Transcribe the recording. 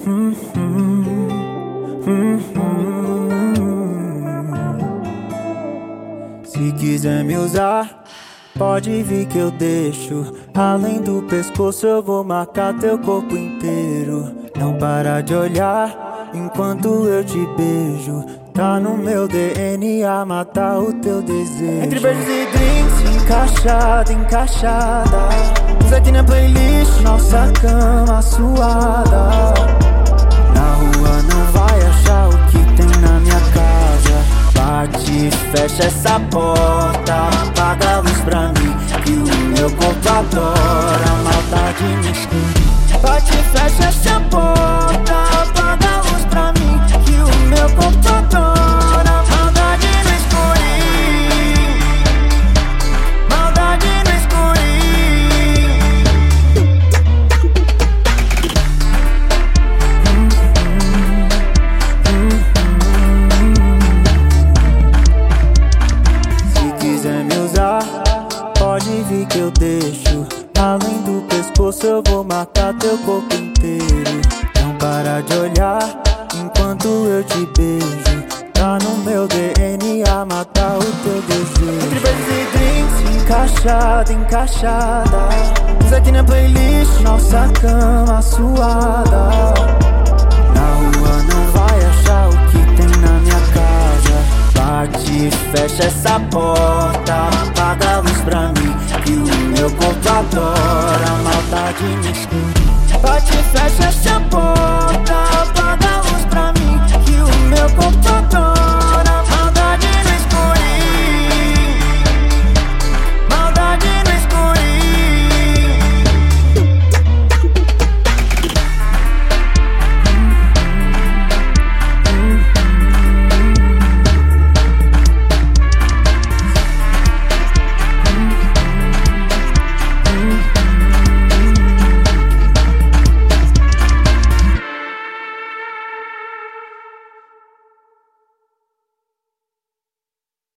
Hum, hum, hum, Se quiser me usar, pode vir que eu deixo. Além do pescoço eu vou marcar teu corpo inteiro. Não para de olhar enquanto eu te beijo. Tá no meu DNA matar o teu desejo. Entre beijos e drinks, encaixada, encaixada. Usa aqui na playlist, nossa cama suada. Na rua não vai achar o que tem na minha casa. Bate, fecha essa porta, apaga a luz pra mim, que o meu corpo adora a maldade me esconde. Bate, fecha essa porta, apaga a luz pra mim, que o meu corpo adora a maldade no escurinho. Maldade no escurinho. Se quiser me usar, pode vir que eu deixo. Além do pescoço eu vou matar teu corpo inteiro. Não para de olhar enquanto eu te beijo. Tá no meu DNA matar o teu desejo. Entre beijos e drinks, encaixada, encaixada. Usa aqui na playlist, nossa cama suada. Na rua não vai achar o que tem na minha casa. Bate, fecha essa porta, apaga a luz pra mim, que o meu corpo adora a maldade me esconde. Bate, fecha essa porta, apaga a luz pra mim, que o meu corpo